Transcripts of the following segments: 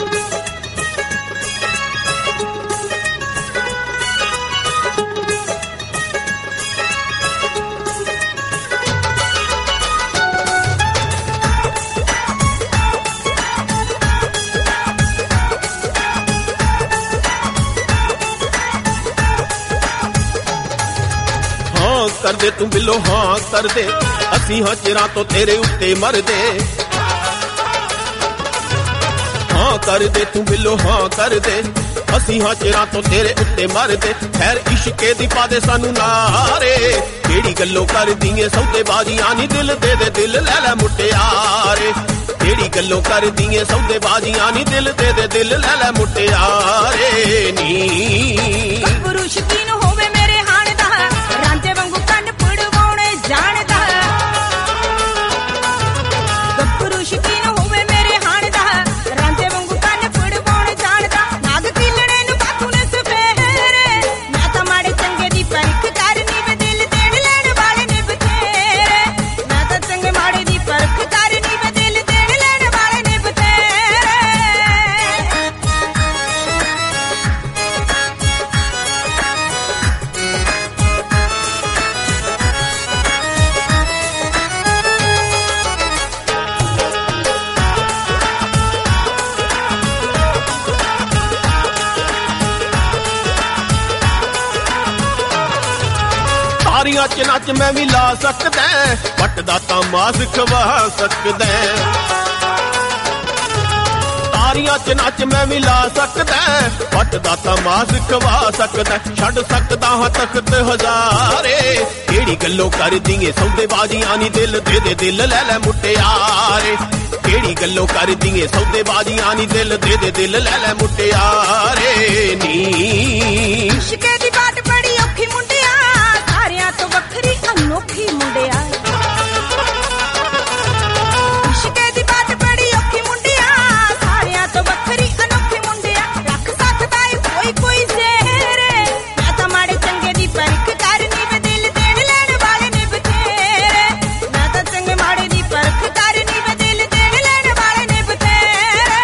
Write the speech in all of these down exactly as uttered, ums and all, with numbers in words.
कर दे तू बिलो हाँ कर दे, असी हाँ चिरां तो तेरे उत्ते मर दे। हाँ कर दे तू बिलो हाँ कर दे, असी हाँ चिरां तो तेरे उत्ते मर दे। खैर इश्के दी पा दे सानू नारे, केड़ी गल्लों कर दिए सौदेबाजियां नी, दिल दे दे दिल लै लै मुटियारे। केड़ी गल्लों कर दिए सौदेबाजियां नी, दिल दे दे दिल लै लै मुटियारे नी। गब्बरू शकीन होवे मेरे हाण दा, रांझे वांगू कंन पड़वाउणे जाणदा। गब्बरू शकीन होवे मेरे हाण दा, रांझे वांगू कंन पड़वाउणे जाणदा। नाग किलणे नूं बाथू ने सफेरे, मैं तां माड़े चंगे दी परख करनी वे, दिल देण लैण वाले ने बथेरे। मैं तां चंगे माड़े दी परख करनी वे, दिल देण लैण वाले ने बथेरे। तारियां च नच मैं भी ला सकदा, पटदा तां मास खवा सकदा। तारियां च नच मैं भी ला सकदा, पटदा तां मास खवा सकदा। छड़ सकदा हां तख्त हजारे, केड़ी गल्लों कर दिए सौदेबाजियां नी, दिल दे दे दिल लै लै मुटियारे। केड़ी गल्लों कर दिए सौदेबाजियां नी, दिल दे दे दिल लै लै मुटियारे नी। इश्के दी बात बड़ी औखी मुंडिया, सारियां तो वखरी अनोखी मुंडिया। इश्के दी बात बड़ी औखी मुंडिया, सारियां तो वखरी अनोखी मुंडिया। रख सकदा है कोई कोई सेहरे, मैं तां माड़े चंगे दी परख करनी वे, दिल देण लैण वाले ने बथेरे। मैं तां चंगे माड़े दी परख करनी वे, दिल देण लैण वाले ने बथेरे।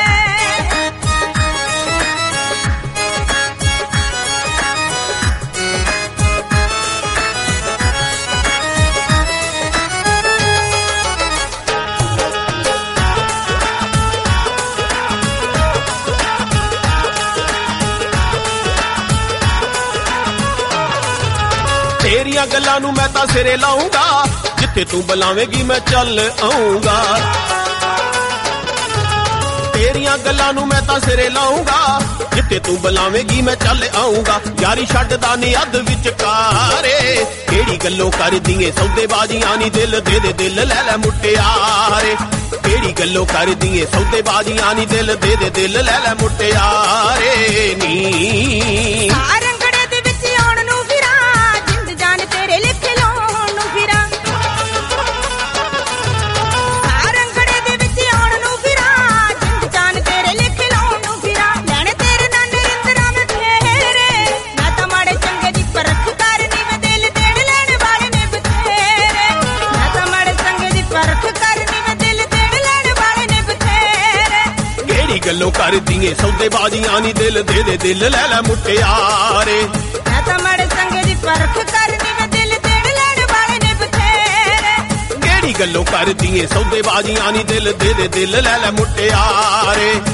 तेरियां गल्लां नूं मैं तां सिरे लाऊंगा, जिथे तू बुलावेगी मैं चल आऊंगा। तेरियां गल्लां नूं मैं तां सिरे लाऊंगा, जिथे तू बुलावेगी मैं चल आऊंगा। यारी छड्डदा नी अध विचकारे, केड़ी गल्लों कर दिए सौदेबाजियां नी, दिल दे दे दिल लै लै मुटियारे। केड़ी गल्लों कर दिए सौदेबाजियां नी, दिल दे दे दिल लै लै मुटियारे नी। रंगड़े दे विच आउण नूं फिरां, जिंद जान तेरे लिखे लाउण नूं फिरां। रंगड़े दे विच आउण नूं फिरां, जिंद जान तेरे लिखे लाउण नूं फिरां। लैण तेरे नाल नरिंदरां में फेरे, मैं तां माड़े चंगे दी परख करनी वे, दिल देण लैण वाले ने बथेरे। मैं तां माड़े चंगे दी परख करनी वे, दिल देण लैण वाले ने बथेरे। केड़ी गल्लों कर दिए सौदेबाजियां नी, दिल दे दे दिल लै लै मुटियारे। मैं तां माड़े चंगे दी परख करनी वे, दिल देण लैण वाले ने बथेरे। केड़ी गल्लों कर दिए सौदेबाजियां नी, दिल दे दे दिल लै लै मुटियारे।